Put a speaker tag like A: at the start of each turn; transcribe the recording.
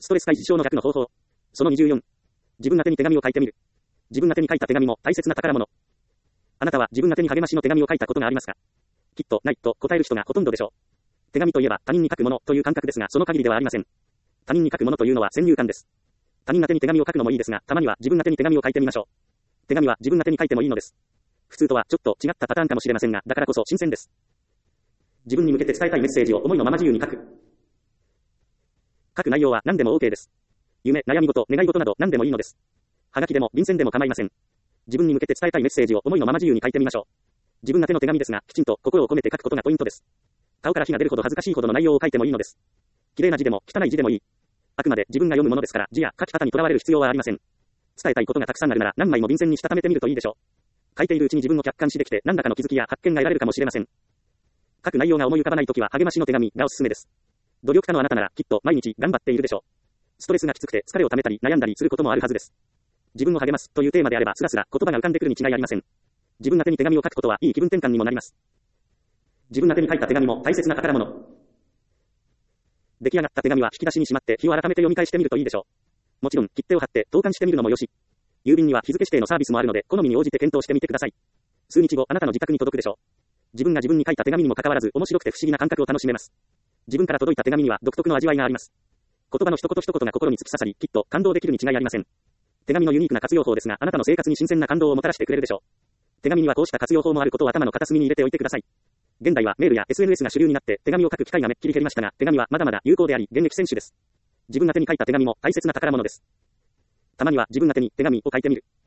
A: ストレス解消の逆の方法。その24。自分宛てに手紙を書いてみる。自分宛てに書いた手紙も大切な宝物。あなたは自分宛てに励ましの手紙を書いたことがありますか？きっとないと答える人がほとんどでしょう。手紙といえば他人に書くものという感覚ですが、その限りではありません。他人に書くものというのは先入観です。他人宛てに手紙を書くのもいいですが、たまには自分宛てに手紙を書いてみましょう。手紙は自分宛てに書いてもいいのです。普通とはちょっと違ったパターンかもしれませんが、だからこそ新鮮です。自分に向けて伝えたいメッセージを思いのまま自由に書く。書く内容は何でも OK です。夢、悩み事、願い事など何でもいいのです。はがきでも便箋でも構いません。自分に向けて伝えたいメッセージを思いのまま自由に書いてみましょう。自分宛ての手紙ですが、きちんと心を込めて書くことがポイントです。顔から火が出るほど恥ずかしいほどの内容を書いてもいいのです。綺麗な字でも汚い字でもいい。あくまで自分が読むものですから、字や書き方にとらわれる必要はありません。伝えたいことがたくさんあるなら何枚も便箋にしたためてみるといいでしょう。書いているうちに自分を客観視できて何らかの気づきや発見が得られるかもしれません。書く内容が思い浮かばないときは励ましの手紙がおすすめです。努力家のあなたならきっと毎日頑張っているでしょう。ストレスがきつくて疲れを溜めたり悩んだりすることもあるはずです。自分を励ますというテーマであればスラスラ言葉が浮かんでくるに違いありません。自分宛てに手紙を書くことはいい気分転換にもなります。自分宛てに書いた手紙も大切な宝物。出来上がった手紙は引き出しにしまって日を改めて読み返してみるといいでしょう。もちろん切手を貼って投函してみるのもよし。郵便には日付指定のサービスもあるので好みに応じて検討してみてください。数日後あなたの自宅に届くでしょう。自分が自分に書いた手紙にもかかわらず面白くて不思議な感覚を楽しめます。自分から届いた手紙には独特の味わいがあります。言葉の一言一言が心に突き刺さり、きっと感動できるに違いありません。手紙のユニークな活用法ですが、あなたの生活に新鮮な感動をもたらしてくれるでしょう。手紙にはこうした活用法もあることを頭の片隅に入れておいてください。現代はメールや SNS が主流になって手紙を書く機会がめっきり減りましたが、手紙はまだまだ有効であり、現役選手です。自分宛てに書いた手紙も大切な宝物です。たまには自分宛てに手紙を書いてみる。